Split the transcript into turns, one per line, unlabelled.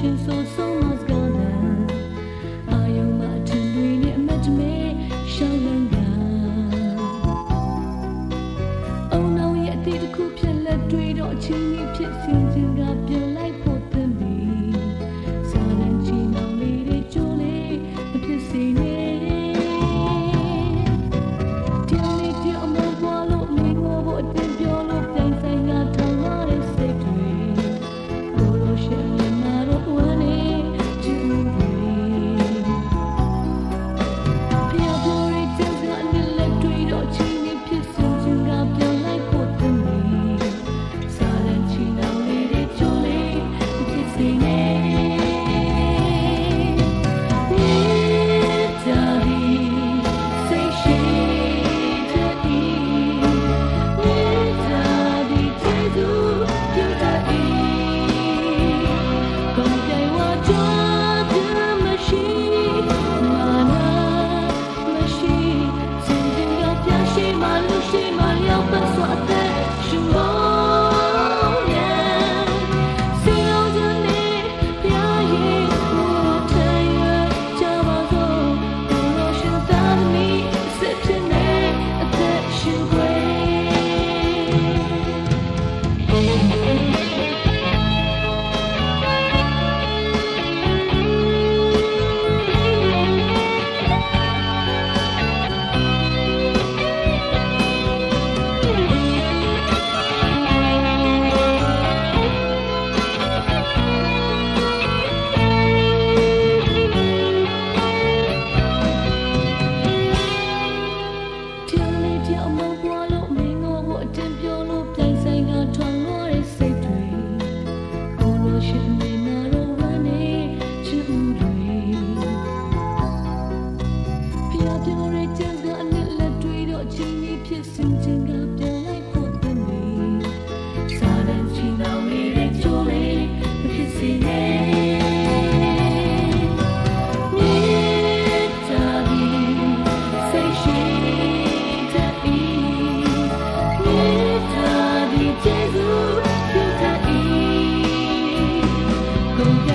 ရှင်ဆိုဆုံးမစကားနဲ့အာယုံမှာအထင်တွေနဲ့အမတ်တမဲရှောင်းလန်းတာအုံနောင်ရဲ့အသေးတစ်ခုဖြစ်လက်တွေတော့အချင်းကြီးဖြစ်စင်ခြင်းကပြန်လိုက်ဖို့သင်ပြီစာလန်ချီနောင်လေးတွေကျိုးလေးမဖြစ်စေနဲ့
Go